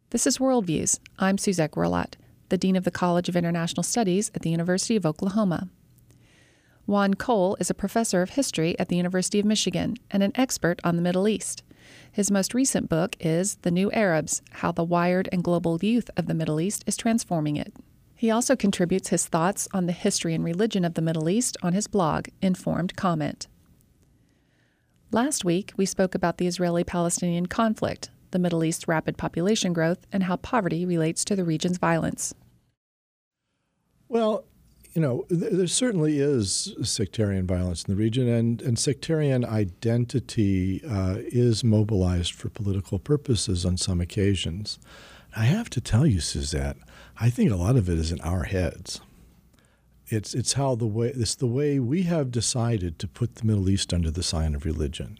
This is Worldviews. I'm Suzette Werlat, the Dean of the College of International Studies at the University of Oklahoma. Juan Cole is a professor of history at the University of Michigan and an expert on the Middle East. His most recent book is The New Arabs: How the Wired and Global Youth of the Middle East is Transforming It. He also contributes his thoughts on the history and religion of the Middle East on his blog, Informed Comment. Last week, we spoke about the Israeli-Palestinian conflict, the Middle East's rapid population growth, and how poverty relates to the region's violence. Well, there certainly is sectarian violence in the region, and sectarian identity is mobilized for political purposes on some occasions. I have to tell you, Suzette, I think a lot of it is in our heads. It's the way we have decided to put the Middle East under the sign of religion,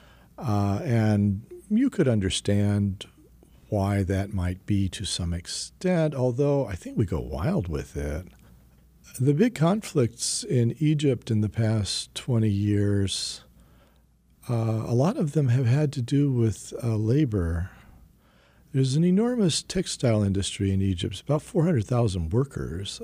and you could understand why that might be to some extent, although I think we go wild with it. The big conflicts in Egypt in the past 20 years, a lot of them have had to do with labor. There's an enormous textile industry in Egypt. It's about 400,000 workers.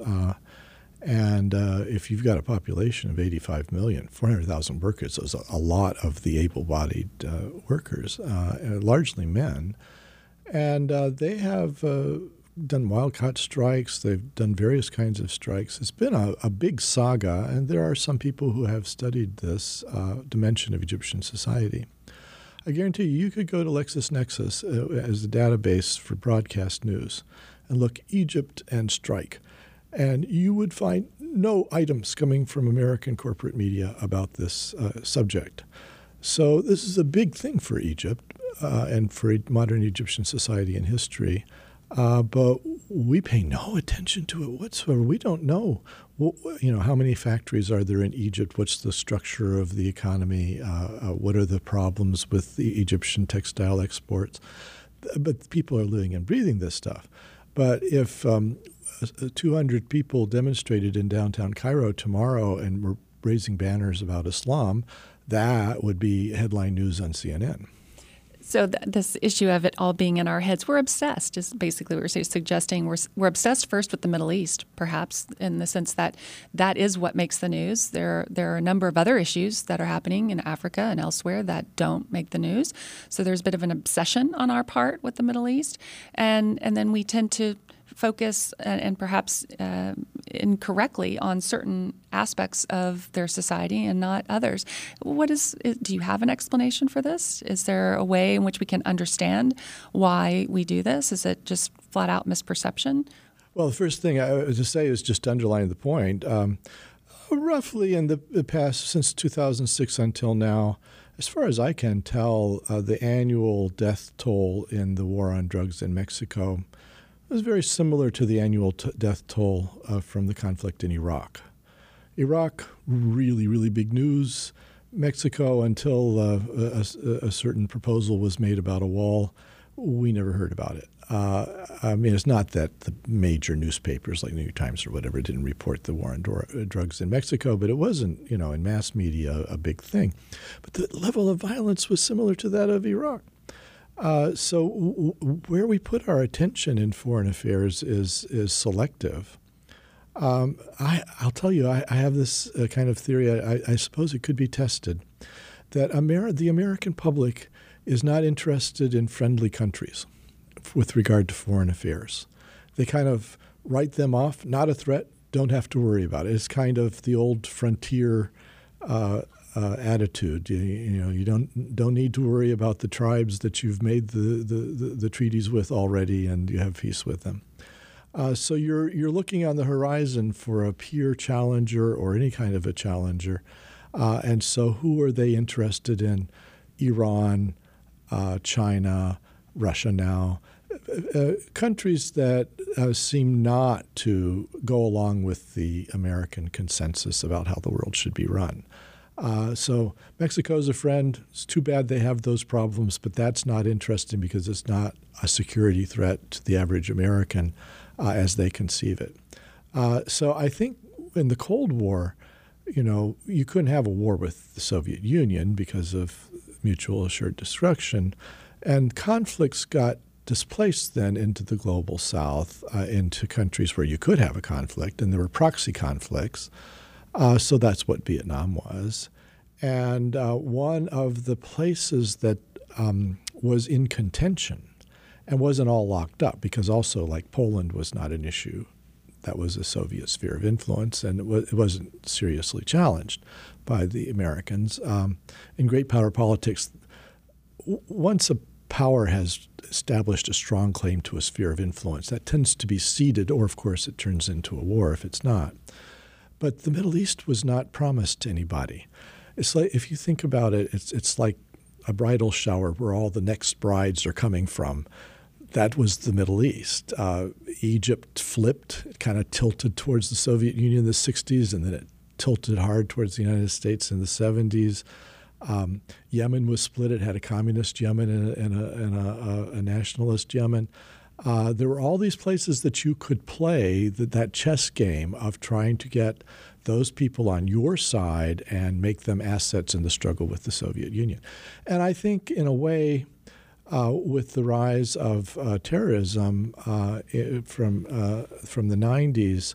And if you've got a population of 85 million, 400,000 workers is a lot of the able-bodied workers, largely men. And they have done wildcat strikes. They've done various kinds of strikes. It's been a big saga, and there are some people who have studied this dimension of Egyptian society. I guarantee you could go to LexisNexis as the database for broadcast news and look Egypt and strike. And you would find no items coming from American corporate media about this subject. So this is a big thing for Egypt and for modern Egyptian society and history. But we pay no attention to it whatsoever. We don't know, how many factories are there in Egypt? What's the structure of the economy? What are the problems with the Egyptian textile exports? But people are living and breathing this stuff. But if 200 people demonstrated in downtown Cairo tomorrow and were raising banners about Islam, that would be headline news on CNN. So this issue of it all being in our heads, we're obsessed, is basically what we're suggesting. We're obsessed first with the Middle East, perhaps, in the sense that that is what makes the news. There are a number of other issues that are happening in Africa and elsewhere that don't make the news. So there's a bit of an obsession on our part with the Middle East. And then we tend to focus and perhaps incorrectly on certain aspects of their society and not others. Do you have an explanation for this? Is there a way in which we can understand why we do this? Is it just flat out misperception? Well, the first thing I would say is just to underline the point. Roughly in the past, since 2006 until now, as far as I can tell, the annual death toll in the war on drugs in Mexico was very similar to the annual death toll from the conflict in Iraq. Iraq, really, really big news. Mexico, until a certain proposal was made about a wall, we never heard about it. It's not that the major newspapers like New York Times or whatever didn't report the war on drugs in Mexico, but it wasn't, in mass media a big thing. But the level of violence was similar to that of Iraq. So where we put our attention in foreign affairs is selective. I'll tell you, I have this kind of theory, I suppose it could be tested, that the American public is not interested in friendly countries with regard to foreign affairs. They kind of write them off, not a threat, don't have to worry about it. It's kind of the old frontier attitude. You don't need to worry about the tribes that you've made the treaties with already, and you have peace with them. So you're looking on the horizon for a peer challenger or any kind of a challenger, and so who are they interested in? Iran, China, Russia now, countries that seem not to go along with the American consensus about how the world should be run. So Mexico's a friend. It's too bad they have those problems, but that's not interesting because it's not a security threat to the average American as they conceive it. So I think in the Cold War, you couldn't have a war with the Soviet Union because of mutual assured destruction. And conflicts got displaced then into the global south, into countries where you could have a conflict, and there were proxy conflicts. So that's what Vietnam was. And one of the places that was in contention and wasn't all locked up, because also like Poland was not an issue. That was a Soviet sphere of influence, and it wasn't seriously challenged by the Americans. In great power politics, once a power has established a strong claim to a sphere of influence, that tends to be ceded, or of course it turns into a war if it's not. But the Middle East was not promised to anybody. It's like, if you think about it, it's like a bridal shower where all the next brides are coming from. That was the Middle East. Egypt flipped, it kind of tilted towards the Soviet Union in the 60s, and then it tilted hard towards the United States in the 70s. Yemen was split. It had a communist Yemen and a nationalist Yemen. There were all these places that you could play that chess game of trying to get those people on your side and make them assets in the struggle with the Soviet Union. And I think in a way, with the rise of terrorism from the 90s,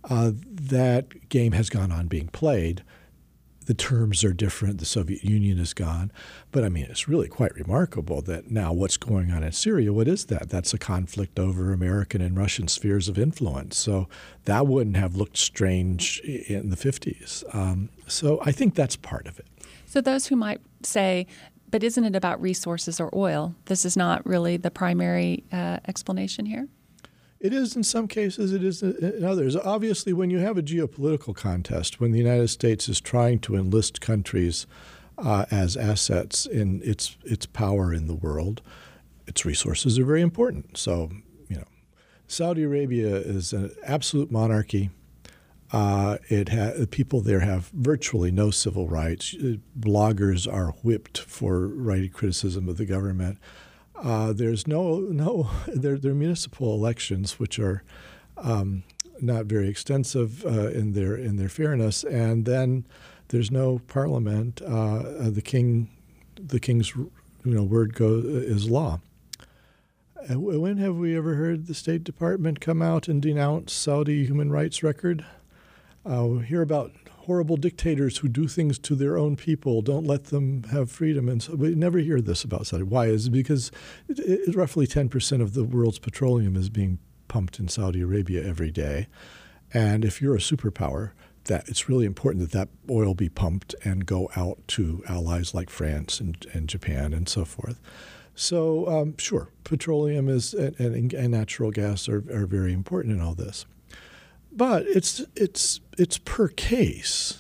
that game has gone on being played. The terms are different. The Soviet Union is gone. But, I mean, it's really quite remarkable that now what's going on in Syria, what is that? That's a conflict over American and Russian spheres of influence. So that wouldn't have looked strange in the 50s. So I think that's part of it. So those who might say, but isn't it about resources or oil? This is not really the primary explanation here? It is in some cases, it is in others. Obviously, when you have a geopolitical contest, when the United States is trying to enlist countries as assets in its power in the world, its resources are very important. So, Saudi Arabia is an absolute monarchy. People there have virtually no civil rights. Bloggers are whipped for writing criticism of the government. There's their municipal elections, which are not very extensive in their fairness, and then there's no parliament. The king's word is law. When have we ever heard the State Department come out and denounce Saudi human rights record? We hear about horrible dictators who do things to their own people, don't let them have freedom. And so we never hear this about Saudi. Why? Is it because roughly 10% of the world's petroleum is being pumped in Saudi Arabia every day. And if you're a superpower, that it's really important that oil be pumped and go out to allies like France and Japan and so forth. So sure, petroleum and natural gas are very important in all this. But it's per case.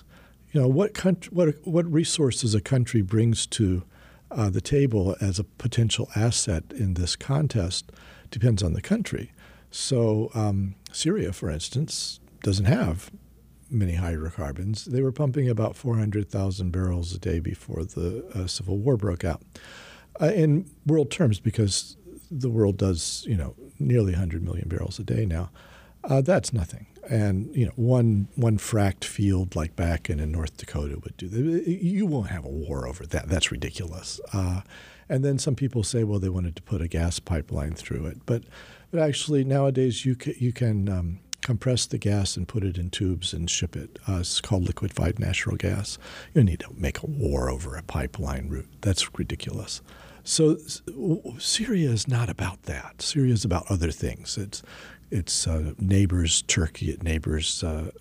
What resources a country brings to the table as a potential asset in this contest depends on the country. So Syria, for instance, doesn't have many hydrocarbons. They were pumping about 400,000 barrels a day before the Civil War broke out. In world terms, because the world does nearly 100 million barrels a day now. That's nothing. And one fracked field like back in North Dakota would do that. You won't have a war over that. That's ridiculous. And then some people say, well, they wanted to put a gas pipeline through it. But actually nowadays you can compress the gas and put it in tubes and ship it. It's called liquefied natural gas. You don't need to make a war over a pipeline route. That's ridiculous. So Syria is not about that. Syria is about other things. It's neighbors Turkey, it neighbors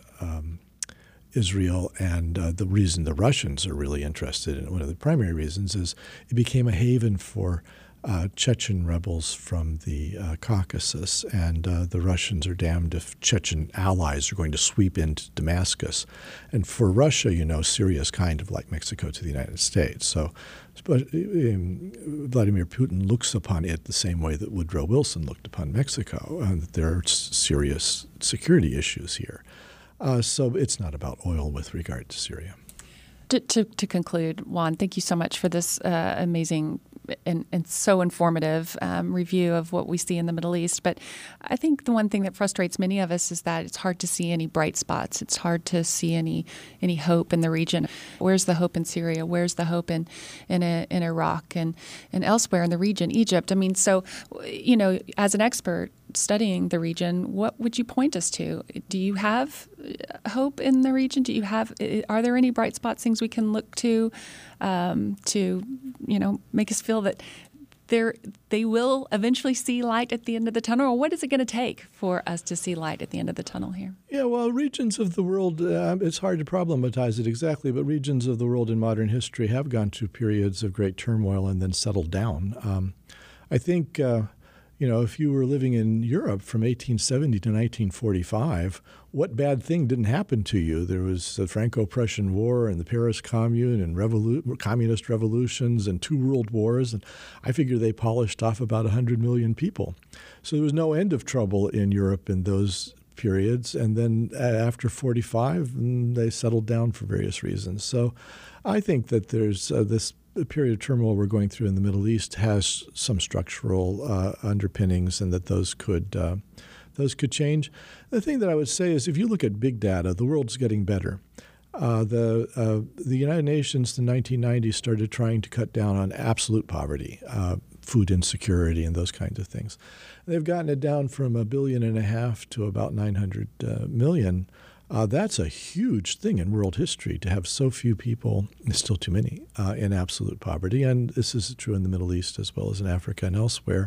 Israel, and the reason the Russians are really interested in it, one of the primary reasons, is it became a haven for Chechen rebels from the Caucasus, and the Russians are damned if Chechen allies are going to sweep into Damascus. And for Russia, Syria is kind of like Mexico to the United States. So Vladimir Putin looks upon it the same way that Woodrow Wilson looked upon Mexico, and that there are serious security issues here. So it's not about oil with regard to Syria. To conclude, Juan, thank you so much for this amazing and so informative review of what we see in the Middle East. But I think the one thing that frustrates many of us is that it's hard to see any bright spots. It's hard to see any hope in the region. Where's the hope in Syria? Where's the hope in Iraq and elsewhere in the region, Egypt? I mean, so, as an expert studying the region, what would you point us to? Do you have hope in the region? Are there any bright spots, things we can look to make us feel that they will eventually see light at the end of the tunnel? Or what is it going to take for us to see light at the end of the tunnel here? Yeah, well, regions of the world, it's hard to problematize it exactly, but regions of the world in modern history have gone through periods of great turmoil and then settled down. I think if you were living in Europe from 1870 to 1945, what bad thing didn't happen to you? There was the Franco-Prussian War and the Paris Commune and communist revolutions and 2 world wars. And I figure they polished off about 100 million people. So there was no end of trouble in Europe in those periods. And then after 45, they settled down for various reasons. So I think that there's this period of turmoil we're going through in the Middle East has some structural underpinnings, and that those could change. The thing that I would say is, if you look at big data, the world's getting better. The United Nations in the 1990s started trying to cut down on absolute poverty, food insecurity, and those kinds of things. They've gotten it down from 1.5 billion to about 900 million. That's a huge thing in world history, to have so few people, still too many, in absolute poverty. And this is true in the Middle East as well as in Africa and elsewhere.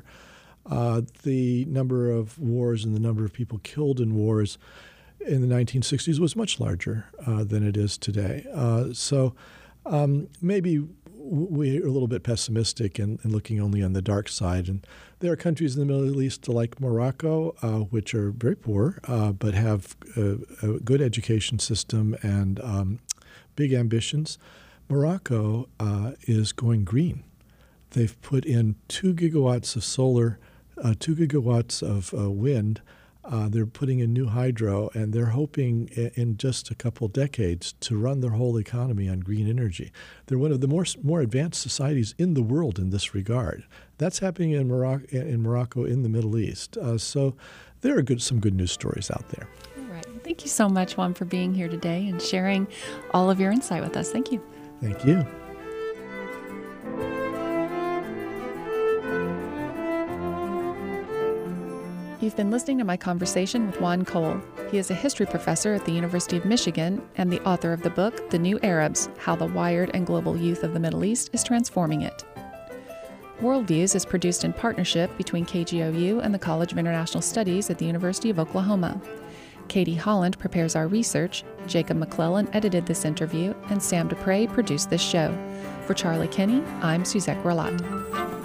The number of wars and the number of people killed in wars in the 1960s was much larger than it is today. So maybe we're a little bit pessimistic and looking only on the dark side. And there are countries in the Middle East like Morocco, which are very poor, but have a good education system and big ambitions. Morocco is going green. They've put in 2 gigawatts of solar, 2 gigawatts of wind. They're putting in new hydro, and they're hoping in just a couple decades to run their whole economy on green energy. They're one of the more advanced societies in the world in this regard. That's happening in Morocco in the Middle East. So there are some good news stories out there. All right. Thank you so much, Juan, for being here today and sharing all of your insight with us. Thank you. Thank you. You've been listening to my conversation with Juan Cole. He is a history professor at the University of Michigan and the author of the book, The New Arabs: How the Wired and Global Youth of the Middle East is Transforming It. Worldviews is produced in partnership between KGOU and the College of International Studies at the University of Oklahoma. Katie Holland prepares our research, Jacob McClellan edited this interview, and Sam Dupre produced this show. For Charlie Kinney, I'm Suzette Gralat.